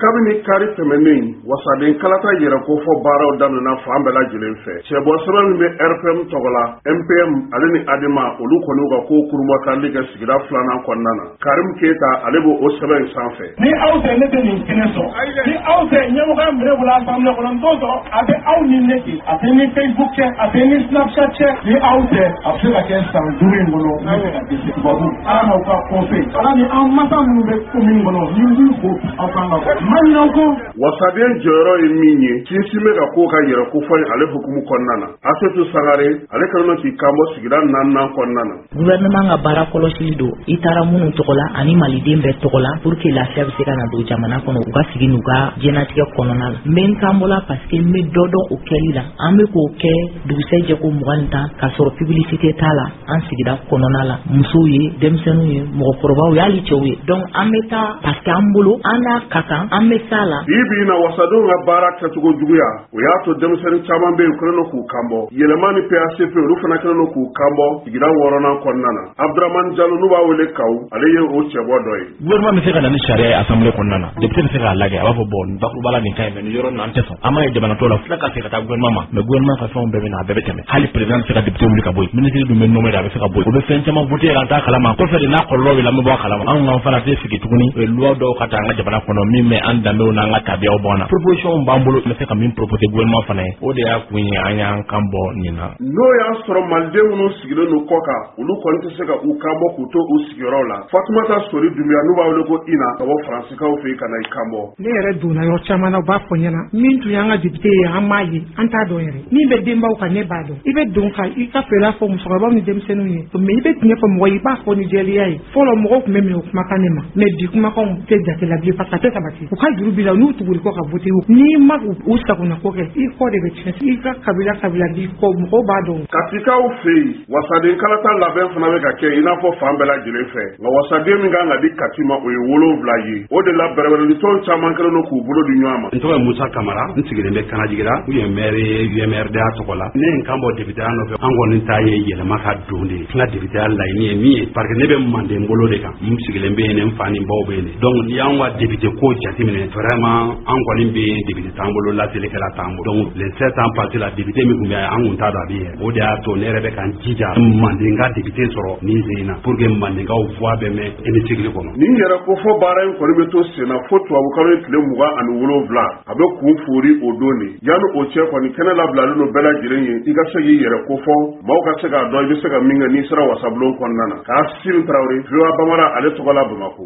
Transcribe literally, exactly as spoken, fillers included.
kabini kari tɛmɛnen wasaden kalata yɛrɛ ko fɔ baaraw daminɛna fan bɛɛ lajɛlen fɛ cɛbɔ sɛbɛn min bɛ R P M tɔgɔ la M P M ale ni Adema olu kɔni ka ko kurumatali kɛ sigida filanan kɔnɔna na Karim Keita ale b'o o sɛbɛn in sanfɛ ni aw tɛ ne tɛ nin kɛnɛ sɔrɔ ni aw tɛ ɲɛmɔgɔ minɛ bolo assemblée kɔnɔ n t'o sɔrɔ a bɛ aw ni ne cɛ a tɛ ni Facebook cɛ a tɛ ni Snapchat cɛ ni aw tɛ a bɛ se ka kɛ san duuru in kɔnɔ ne bɛ ka dɛsɛ tubabu ala n'aw ka conseil ala ni an masa minnu bɛ commune kɔnɔ ni n b'u fo aw kan ka fɔ maɲinɛw ko wasaden jɔyɔrɔ ye min ye sinsin bɛ ka ko ka yɛrɛ ko fɔ ale hukumu kɔnɔna na Asetu Sangare ale kɛlen k'i kanbɔ sigida naaninan kɔnɔna na gouvernement ka baara kɔlɔsili don i taara minnu tɔgɔ la ani maliden bɛɛ tɔgɔ la pour que lafiya bɛ se ka na don jamana kɔnɔ u ka sigi n'u ka diɲɛnatigɛ kɔnɔna la n bɛ n kan bɔla parce que n bɛ dɔ dɔn o kɛli la an bɛ k'o kɛ dugusɛjɛko mugan ni tan k'a sɔrɔ publicité t'a la an sigida kɔnɔna la musow ye denmisɛnninw ye mɔgɔkɔrɔbaw ye hali cɛw ye donc an bɛ taa parce que an bolo an n'a ka kan an bɛ s'a la bi bi na wasadenw ka baara kɛcogo juguya o y'a to denmisɛnnin caman bɛ yen u kɛlen don k'u kanbɔ yɛlɛma ni P A C P olu fana kɛlen don k'u kanbɔ sigida wɔɔrɔnan kɔnɔna na Abdramane Diallo n'u b'a wele Kawu ale ye o cɛbɔ dɔ ye gouvernement bɛ se ka na ni sariya ye assemblée kɔnɔna na député bɛ se k'a lajɛ a b'a fɔ bon bakuruba la nin ka ɲi mais nin yɔrɔ nin an tɛ sɔn an m'a ye jamana tɔw la fila ka se ka taa gouvernement ma mais gouvernement ka fɛnw bɛɛ bɛ na a bɛɛ bɛ tɛmɛ hali président bɛ se ka député wuli ka bɔ yen ministre dun bɛ nommé a bɛ se ka bɔ yen o bɛ fɛn caman voté yɛrɛ an t'a kalama kɔfɛ de n'a kɔlɔlɔ bɛ la an bɛ bɔ a kalama anw k'an fana tɛ sigi tuguni loi dɔw ka ta an ka jamana kɔnɔ min bɛ an danbew n'an ka tabiyaw bɔ an na proposition b'an bolo bɛ se ka min proposer gouvernement fana ye o de y'a kun ye an y'an kan bɔ nin na n'o y'a sɔrɔ maliden minnu sigilen don kɔ kan olu kɔni tɛ se ka u kanbɔ k'u to u sigiyɔrɔ la Fatumata Sori Dunbiya n'u b'a wele ko Ina ka bɔ Faransikaw fɛ yen ka na i kanbɔ ne yɛrɛ donna yɔrɔ caman na u b'a fɔ ɲɛna min tun y'an ka député ye an m'a ye an t'a dɔn yɛrɛ min bɛ denbaw kan ne b'a dɔn i bɛ don ka i ka fɛɛrɛ fɔ musokɔrɔbaw ni denmisɛnninw ye mais i bɛ tiɲɛ fɔ mɔgɔ ye i b'a fɔ ni jɛlenya ye fɔlɔ mɔgɔw tun bɛ minɛ o kumakan ne ma mais bi kumakanw tɛ jate la bilen parce que a tɛ sabati u ka juru b'i la n'u tuguli kɔ ka voté n'i ma u sagona ko kɛ i kɔ de bɛ tiɲɛ i ka kabila kabila b'i kɔ mɔgɔw b'a dɔn Katikaw fɛ yen wasaden kalata labɛn fana bɛ ka kɛ i n'a fɔ fan bɛɛ lajɛlen fɛ nka wasaden min kan ka di Kati ma o ye wolonwula ye o de la bɛrɛbɛrɛlitɔn caman kɛlen don k'u bolo di ɲɔgɔn ma n tɔgɔ ye Musa Kamara n sigilen bɛ Kanajigira u ye maire ye U M R D A tɔgɔ la ne ye n kan bɔ député ya nɔfɛ an kɔni ta ye yɛlɛma ka don de ye n ka député ya laɲini ye min ye parce que ne bɛ Manden bolo de kan n sigilen bɛ yen ne n fa ni n baw bɛ yen donc n'i y'anw ka député ko jateminɛ vraiment an kɔni bɛ député t'an bolo laselikɛla t'an bolo donc les sept ans passés la député min tun bɛ an kun t'a dɔn a bɛ yɛrɛ o de y'a to ne yɛrɛ bɛ ka n jija Manden ka député sɔrɔ nin sen in na pour que Mandenkaw voix bɛ mɛn hémicycle kɔnɔ nin yɛrɛ ko fɔ baara in kɔni bɛ to sen na fo tubabukalo ye tile mugan ani wolonwula a bɛ kun fori o don de yanni o cɛ kɔni kɛnɛ labilalen don bɛɛ lajɛlen ye i ka se k'i yɛrɛ ko fɔ maaw ka se k'a dɔn i bɛ se ka min kɛ n'i sera wasabulon kɔnɔna na k'a Sini Tarawele V O A Bamara ale tɔgɔ la Bamakɔ